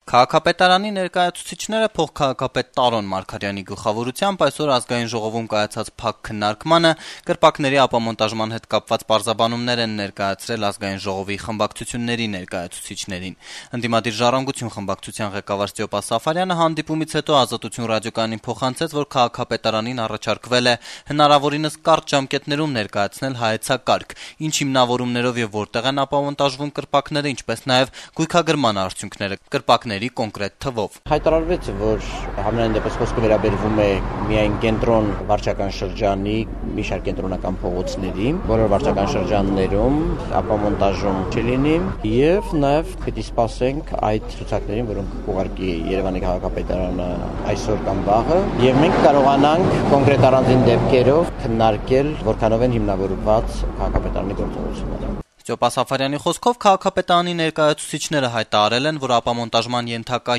Քաղաքապետարանի ներկայացուցիչները փոխքաղաքապետ Տարոն Մարգարյանի գլխավորությամբ այսօր ազգային ժողովում կայացած փակ քննարկմանը կրպակների ապամոնտաժման հետ կապված պարզաբանումներ են ներկայացրել ազգային ժողովի խմբակցությունների ներկայացուցիչներին։ Ընդդիմադիր Ժառանգություն խմբակցության ղեկավար Ստեփան Սաֆարյանը հանդիպումից հետո Ազատություն ռադիոկայանին փոխանցեց, որ քաղաքապետարանին առաջարկվել է հնարավորինս կարճ ժամկետներում ներկայացնել հայեցակարգ, ինչ հիմնավորումներով եւ որտեղ են ապամոնտաժվում կրպակները, ինչպես նաեւ գույքագրման արդյունքները կրպակների կոնկրետ թվով։ Հայտարարվեց, որ համենայն դեպս խոսքը վերաբերվում է միայն կենտրոն վարչական շրջանի մի շարք կենտրոնական փողոցների, բոլոր վարչական շրջաններում ապամոնտաժում չլինի եւ նաեւ պիտի սպասենք այդ ցուցակներին, որոնք ուղարկի Երևանի քաղաքապետարանը այսօր կամ վաղը, եւ մենք կարողանանք կոնկրետ առանձին դեպքերով քննարկել, որքանով են հիմնավորված քաղաքապետարանի գործողությունները։ Ստեփան Սաֆարյանի խոսքով քաղաքապետարանի ներկայացուցիչները հայտարարել են, որ ապամոնտաժման ենթակա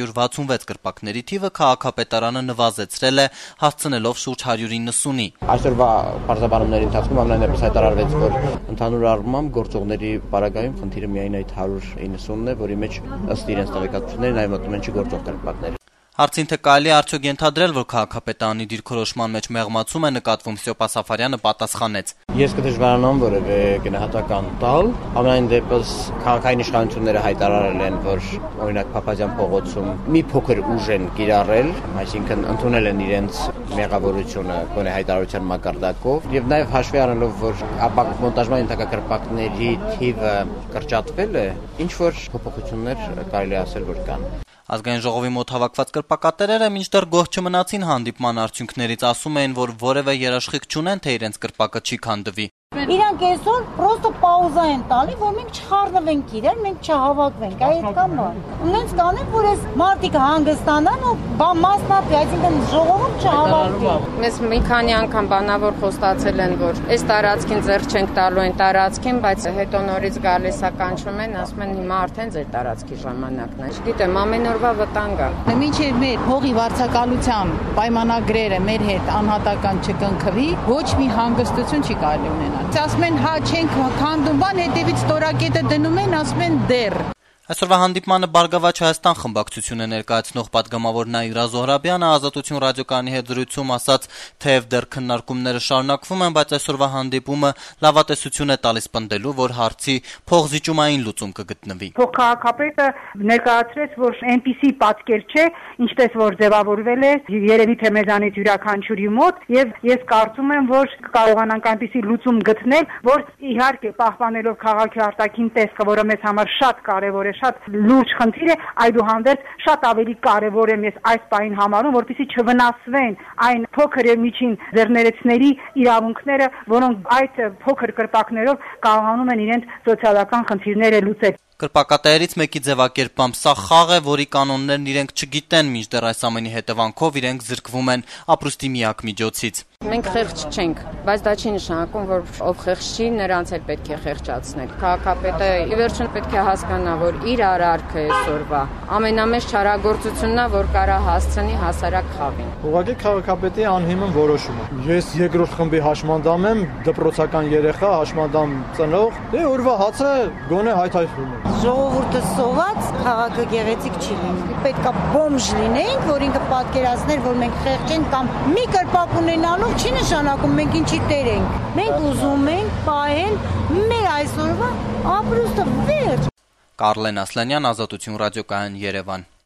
266 կրպակների թիվը քաղաքապետարանը նվազեցրել է, հասցնելով շուրջ 190-ի։ Այսօրվա պարզաբանումների ընթացքում ամենայնպես հայտարարվեց, որ ընդհանուր առմամբ գործողների պարագայում խնդիրը միայն այդ 190-ն է, որի մեջ ըստ իրենց տեղեկատվությունների նաև մտնում են չգործող կրպակներ։ Հարցին թե կարելի է արդյոք ենթադրել, որ քաղաքապետարանի դիրքորոշման մեջ մեղմացում է նկատվում, Ստեփան Սաֆարյանը պատասխանեց. Ես կդժվարանամ որևէ գնահատական տալ, ամենայն դեպս քաղաքային իշխանությունները հայտարարել են, որ օրինակ Փափազյան փողոցում մի փոքր ուժ են կիրառել, այսինքն ընդունել են իրենց մեղավորությունը գոնե հայտարարության մակարդակով, եւ նաեւ հաշվի առնելով, որ ապամոնտաժման ենթակա կրպակների թիվը կրճատվել է, ինչ որ փոփոխություններ կարելի ասել, որ կան։ Ազգային ժողովի մոտ հավաքված կրպակատերերը մինչդեռ գոհ չմնացին հանդիպման արդյունքներից, ասում էին, որ որևէ երաշխիք չունեն, թե իրենց կրպակը չի քանդվի։ Իրանք այսօր պրոստը պաուզա են տալի, որ մենք չխառնվենք իրար, մենք չհավաքվենք, այդքան բան։ Ունենց կանենք, որ այս մարտիկը հանգստանան ու մասնատվի, այսինքն ժողովում չհավաքվի։ Մեզ մի քանի անգամ բանավոր խոստացել են, որ այս տարածքին ձեռք չենք տալու այն տարածքին, բայց հետո նորից գալիս է կանչում են, ասում են հիմա արդեն ձեր տարածքի ժամանակն է։ Չգիտեմ, ամեն օրվա վտանգ է։ Մինչև մեր փողի վարձակալության պայմանագրերը մեր հետ անհատական չկնքվի, ոչ մի հանգստություն չի կարելի ունենալ։ Ասում են հա չենք քանդում, բան հետևից տորակետը դնում են, ասում են դեռ։ Այսօրվա հանդիպմանը Բարգավաճ Հայաստան խմբակցությունը ներկայացնող պատգամավոր Նաիրա Զոհրաբյանը Ազատություն ռադիոկայանի հետ զրույցում ասաց, թեև դեռ քննարկումները շարունակվում են, բայց այսօրվա հանդիպումը լավատեսություն է տալիս պնդելու, որ հարցի փոխզիջումային լուծում կգտնվի։ Փոխքաղաքապետը ներկայացրեց, որ այնպիսի պատկեր չէ, ինչպես որ ձևավորվել է, երևի թե մեզանից յուրաքանչյուրի մոտ, եւ ես կարծում եմ, որ կարողանանք այնպիսի լուծում գտնել, որ իհարկե պահպանելով քաղաքի արտաքին տեսքը, որը մեզ համար շատ կարեւոր է, շատ լուրջ խնդիր է, այդուհանդերձ շատ ավելի կարևոր է ես այս պահին համարում, որպեսզի չվնասվեն այն փոքր եւ միջին ձեռներեցների իրավունքները, որոնք այդ փոքր կրպակներով կարողանում են իրենց սոցիալական խնդիրները լուծել։ Կրպակատերից մեկի ձևակերպամբ սա խաղ է, որի կանոններն իրենք չգիտեն, մինչդեռ այս ամենի հետևանքով իրենք զրկվում են ապրուստի միակ միջոցից։ Մենք խեղճ չենք, բայց դա չի նշանակում, որ ով խեղճ չի, նրանց էլ պետք է խեղճացնել։ Քաղաքապետը ի վերջո պետք է հասկանա, որ իր արարքը այսօրվա ամենամեծ չարագործությունն է, որ կարա հասցնի հասարակ խավին։ Ուղղակի քաղաքապետի անհիմն որոշումը։ Ես երկրորդ խմբի հաշմանդամ եմ, դպրոցական երեխա, հաշմանդամ ծնող, դե օրվա հացը գոնե հայթայթում է։ Ժողովուրդը սոված, քաղաքը գեղեցիկ չի լինի։ Պետքա բոմժ լինենք, որ ինքը պատկերացներ, որ մենք խեղճ ենք կամ մի կրպակ ունենալով չի նշանակում մենք ինչի տեր ենք։ Մենք ուզում ենք պահել մեր այսօրվա ապրուստը վերջ։ Կարլեն Ասլանյան, Ազատություն ռադիոկայան, Երևան։